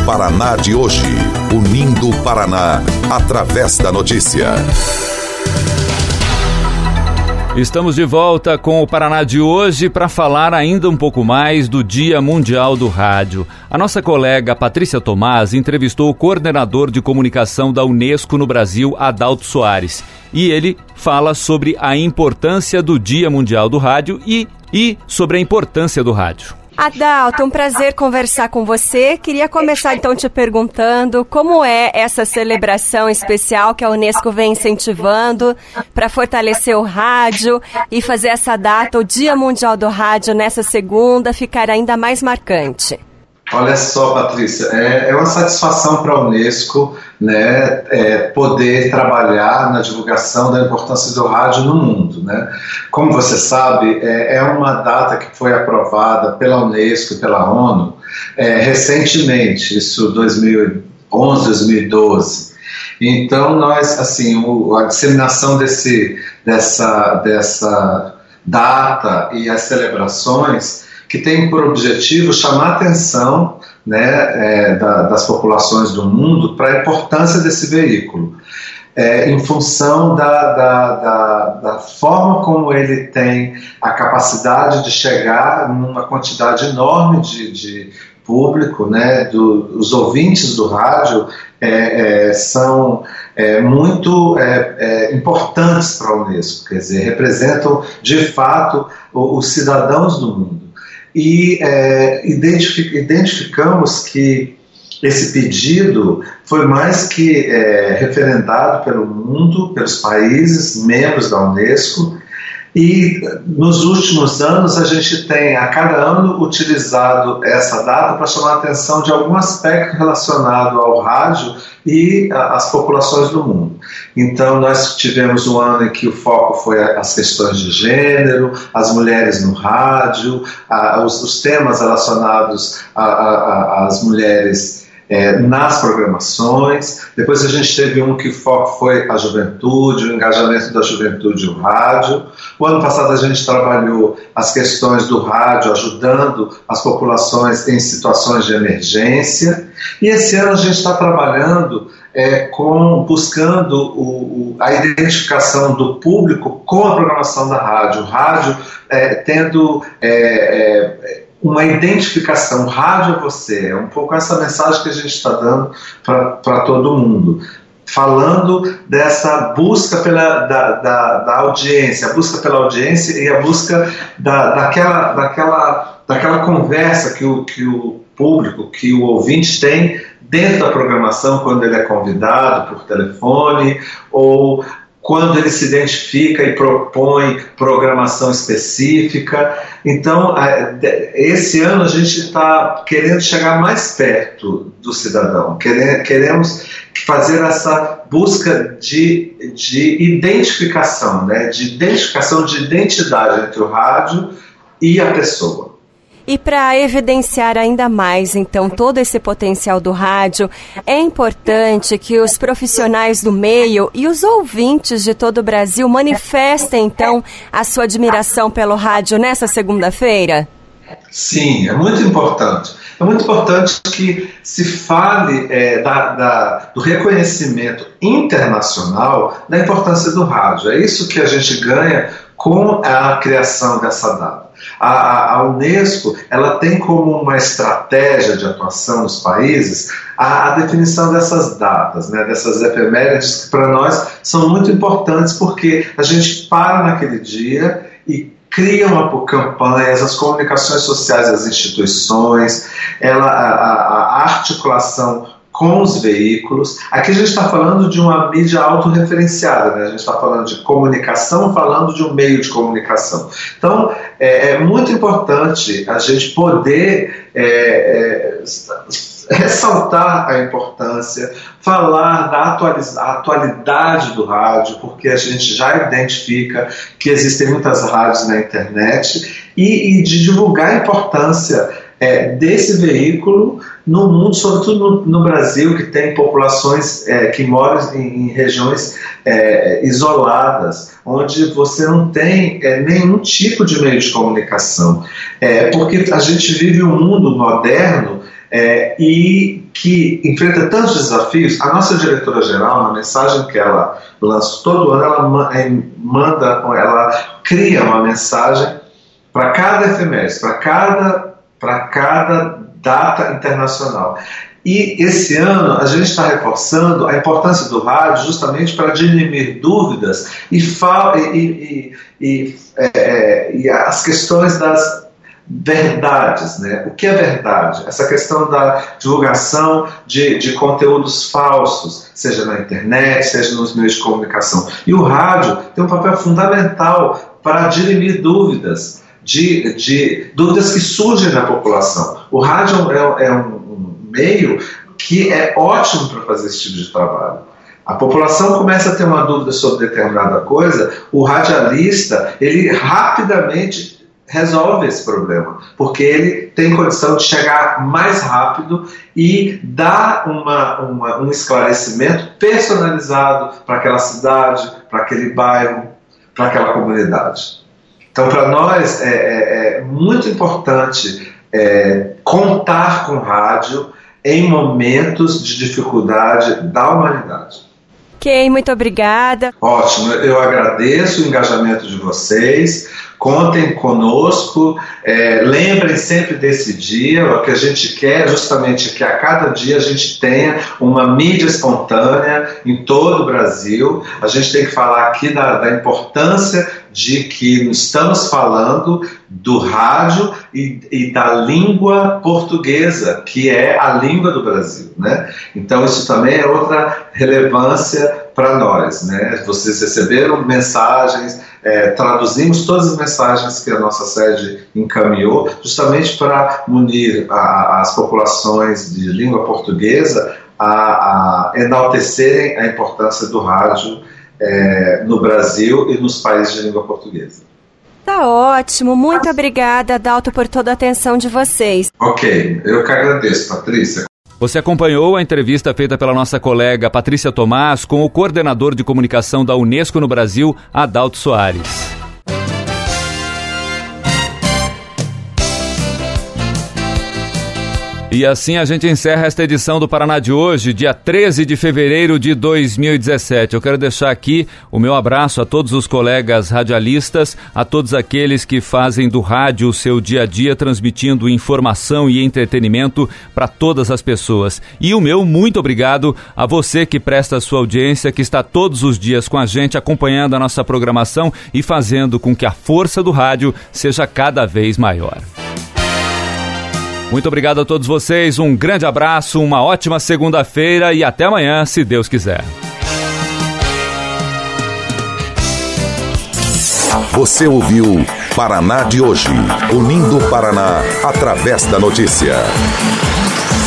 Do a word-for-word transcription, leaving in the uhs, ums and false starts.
Paraná de hoje, unindo o Paraná através da notícia. Estamos de volta com o Paraná de hoje para falar ainda um pouco mais do Dia Mundial do Rádio. A nossa colega Patrícia Tomás entrevistou o coordenador de comunicação da Unesco no Brasil, Adalto Soares. E ele fala sobre a importância do Dia Mundial do Rádio e, e sobre a importância do rádio. Adalto, um prazer conversar com você. Queria começar então te perguntando como é essa celebração especial que a Unesco vem incentivando para fortalecer o rádio e fazer essa data, o Dia Mundial do Rádio, nessa segunda, ficar ainda mais marcante. Olha só, Patrícia, é, é uma satisfação para a Unesco, né, é, poder trabalhar na divulgação da importância do rádio no mundo, né? Como você sabe, é, é uma data que foi aprovada pela Unesco e pela ONU é, recentemente, isso dois mil e onze, dois mil e doze. Então, nós, assim, o, a disseminação desse, dessa, dessa data e as celebrações que tem por objetivo chamar a atenção, né, é, da, das populações do mundo para a importância desse veículo, é, em função da, da, da, da forma como ele tem a capacidade de chegar numa quantidade enorme de, de público, né, do, os ouvintes do rádio é, é, são é, muito é, é, importantes para a Unesco, quer dizer, representam de fato os, os cidadãos do mundo. E é, identific, identificamos que esse pedido foi mais que é, referendado pelo mundo, pelos países membros da Unesco, e nos últimos anos a gente tem a cada ano utilizado essa data para chamar a atenção de algum aspecto relacionado ao rádio e às populações do mundo. Então nós tivemos um ano em que o foco foi as questões de gênero, as mulheres no rádio, a, os, os temas relacionados às mulheres É, nas programações. Depois a gente teve um que o foco foi a juventude, o engajamento da juventude e o rádio. O ano passado a gente trabalhou as questões do rádio, ajudando as populações em situações de emergência. E esse ano a gente está trabalhando é, com, buscando o, o, a identificação do público com a programação da rádio. O rádio é, tendo é, é, uma identificação, rádio é você, é um pouco essa mensagem que a gente está dando para todo mundo, falando dessa busca pela, da, da, da audiência, a busca pela audiência e a busca da, daquela, daquela, daquela conversa que o, que o público, que o ouvinte tem dentro da programação, quando ele é convidado por telefone ou quando ele se identifica e propõe programação específica. Então, esse ano a gente está querendo chegar mais perto do cidadão, queremos fazer essa busca de, de identificação, né, de identificação de identidade entre o rádio e a pessoa. E para evidenciar ainda mais, então, todo esse potencial do rádio, é importante que os profissionais do meio e os ouvintes de todo o Brasil manifestem, então, a sua admiração pelo rádio nessa segunda-feira? Sim, é muito importante. É muito importante que se fale é, da, da, do reconhecimento internacional da importância do rádio. É isso que a gente ganha com a criação dessa data. A, a Unesco, ela tem como uma estratégia de atuação nos países a, a definição dessas datas, né, dessas efemérides que para nós são muito importantes porque a gente para naquele dia e criam campanhas, as comunicações sociais das instituições, ela, a, a articulação com os veículos. Aqui a gente está falando de uma mídia autorreferenciada, né? A gente está falando de comunicação, falando de um meio de comunicação. Então, é, é muito importante a gente poder é, é, ressaltar a importância, falar da atualidade do rádio, porque a gente já identifica que existem muitas rádios na internet, e, e de divulgar a importância É, desse veículo no mundo, sobretudo no, no Brasil, que tem populações é, que moram em, em regiões é, isoladas, onde você não tem é, nenhum tipo de meio de comunicação, é, porque a gente vive um mundo moderno é, e que enfrenta tantos desafios. A nossa diretora-geral, na mensagem que ela lança todo ano, ela manda, ela cria uma mensagem para cada efeméride, para cada, para cada data internacional. E esse ano a gente está reforçando a importância do rádio justamente para dirimir dúvidas e, e, e, e, é, e as questões das verdades, né? O que é verdade? Essa questão da divulgação de, de conteúdos falsos, seja na internet, seja nos meios de comunicação. E o rádio tem um papel fundamental para dirimir dúvidas, de, de dúvidas que surgem na população. O rádio é, é um, um meio que é ótimo para fazer esse tipo de trabalho. A população começa a ter uma dúvida sobre determinada coisa, o radialista, ele rapidamente resolve esse problema, porque ele tem condição de chegar mais rápido e dar uma, uma, um esclarecimento personalizado para aquela cidade, para aquele bairro, para aquela comunidade. Então, para nós, é, é, é muito importante é, contar com o rádio em momentos de dificuldade da humanidade. Ok, muito obrigada. Ótimo, eu agradeço o engajamento de vocês, contem conosco, é, lembrem sempre desse dia. O que a gente quer é justamente que a cada dia a gente tenha uma mídia espontânea em todo o Brasil. A gente tem que falar aqui da, da importância de que estamos falando do rádio e, e da língua portuguesa, que é a língua do Brasil, né? Então isso também é outra relevância para nós, né? Vocês receberam mensagens, é, traduzimos todas as mensagens que a nossa sede encaminhou, justamente para munir a, as populações de língua portuguesa a, a enaltecerem a importância do rádio É, no Brasil e nos países de língua portuguesa. Tá ótimo, muito obrigada, Adalto, por toda a atenção de vocês. Ok, eu que agradeço, Patrícia. Você acompanhou a entrevista feita pela nossa colega Patrícia Tomás com o coordenador de comunicação da Unesco no Brasil, Adalto Soares. E assim a gente encerra esta edição do Paraná de hoje, dia treze de fevereiro de dois mil e dezessete. Eu quero deixar aqui o meu abraço a todos os colegas radialistas, a todos aqueles que fazem do rádio o seu dia a dia, transmitindo informação e entretenimento para todas as pessoas. E o meu muito obrigado a você que presta a sua audiência, que está todos os dias com a gente, acompanhando a nossa programação e fazendo com que a força do rádio seja cada vez maior. Muito obrigado a todos vocês, um grande abraço, uma ótima segunda-feira e até amanhã, se Deus quiser. Você ouviu Paraná de hoje, unindo o Paraná através da notícia.